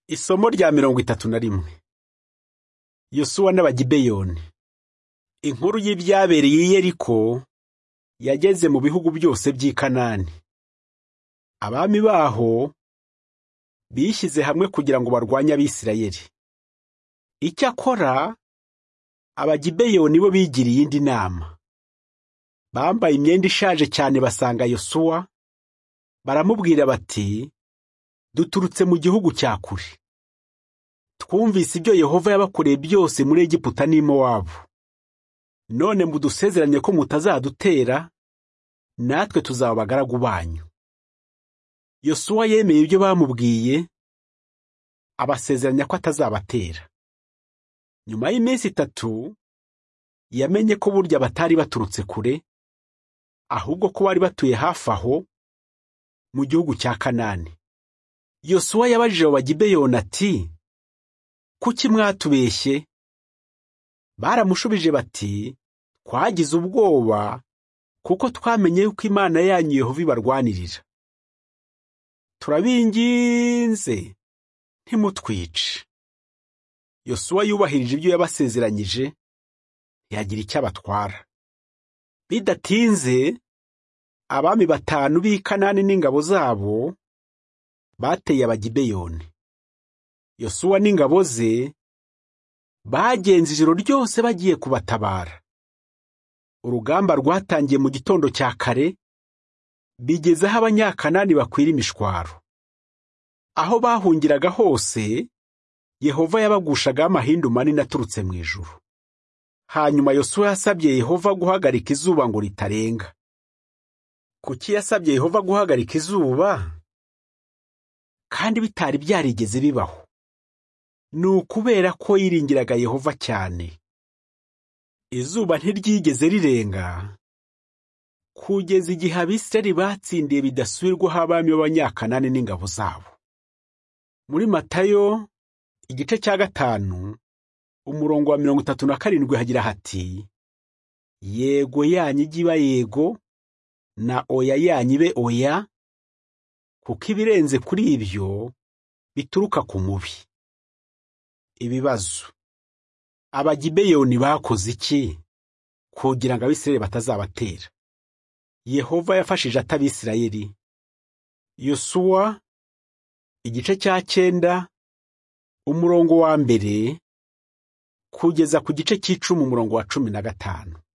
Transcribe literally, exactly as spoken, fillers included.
Isomo rya mirongo itatu na rimwe. Yosuwa n'Abagibeyoni. Inkuru y'ibyabereye i Yeriko yageze mu bihugu byose by'i Kanani. Abami baho bishyize hamwe kugira ngo barwanye Abisirayeli. Icyakora Abagibeyoni bo bigiriye indi nama. Bambaye imyenda ishaje cyane basanga Yosuwa, baramubwira bati, duturutse mu gihugu cya kure. Twumvise ibyo Yehova yabakoreye byose muri Egiputa n'i Mowabu. None mudusezeranye ko mutazadutera, natwe tuzaba abagaragu banyu. Yosuwa yemeye ibyo bamubwiye, abasezeranya ko atazabatera. Nyuma y'iminsi itatu, yamenye ko burya batari baturutse kure, ahubwo ko bari batuye hafi aho, mu gihugu cya Kanani. Yosuwa yabajije Abagibeyoni ati, kuki mwatubeshye? Baramushubije bati, twagize ubwoba kuko twamenye yuko Imana yanyu Yehova ibarwanirira. Turabinginze ntimutwice. Yosuwa yubahirije ibyo yabasezeranyije, yagira icyo abatwara. Bidatinze, abami batanu b'i Kanani n'ingabo zabo bateye Abagibeyoni. Yosuwa n'ingabo ze bagenze ijoro ryose bagiye kubatabara. Urugamba rwatangiye mu gitondo cya kare, bigeze aho Abanyakanani bakwira imishwaro. Aho bahungiraga hose, Yehova yabagushagaho amahindu manini aturutse mu ijuru. Hanyuma Yosuwa yasabye Yehova guhagarika izuba ngo ritarenga. Kuki yasabye Yehova guhagarika izuba? Kandi bitari byarigeze bibaho. Ni ukubera ko yiringiraga Yehova cyane. Izuba ntiryigeze rirenga, kugeza igihe Abisirayeli batsindiye bidasubirwaho abami b'Abanyakanani n'ingabo zabo. Muri Matayo, igice cya gatanu, umurongo wa mirongo itatu na karindwi hagira hati, yego yanyu ijye iba yego, na oya yanyu ibe oya, kuko ibirenze kuri ibyo bituruka ku mubi. Ibibazo. Abagibeyoni bakoze iki kugira ngo Abisirayeli batazabatera? Yehova yafashije ate Abisirayeli? Yosuwa, igice cya cyenda, umurongo wa mbere, kugeza ku gice cy'icumi umurongo wa cumi na gatanu.